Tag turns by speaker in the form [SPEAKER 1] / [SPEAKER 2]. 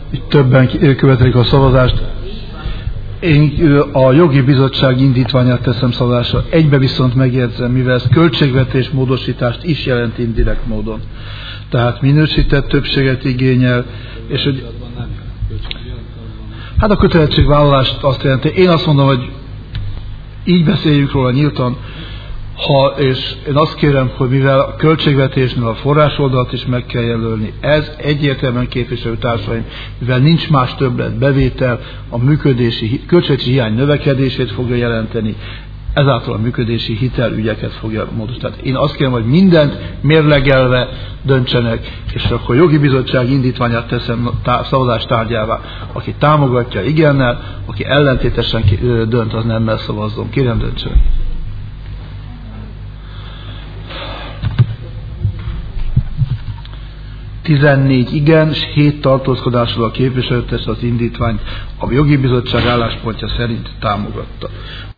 [SPEAKER 1] Itt többen követelik a szavazást. Én a jogi bizottság indítványát teszem szavazásra. Egybe viszont megjegyzem, mivel ez költségvetés módosítást is jelent indirekt módon. Tehát minősített többséget igényel, és hogy hát a kötelezettségvállalást azt jelenti. Én azt mondom, hogy így beszéljük róla nyíltan, és én azt kérem, hogy mivel a költségvetésnél a forrásoldalt is meg kell jelölni, ez egyértelműen képviselőtársaim, mivel nincs más többlet bevétel, a költségvetési hiány növekedését fogja jelenteni, ezáltal a működési hitelügyeket fogja módosítani. Tehát én azt kérem, hogy mindent mérlegelve döntsenek, és akkor a jogi bizottság indítványát teszem szavazás tárgyává. Aki támogatja igennel, aki ellentétesen dönt, az nemmel szavazzon. Kérem, döntsenek. ...14 igen, és 7 tartózkodással a képviselőtest az indítványt a jogi bizottság álláspontja szerint támogatta.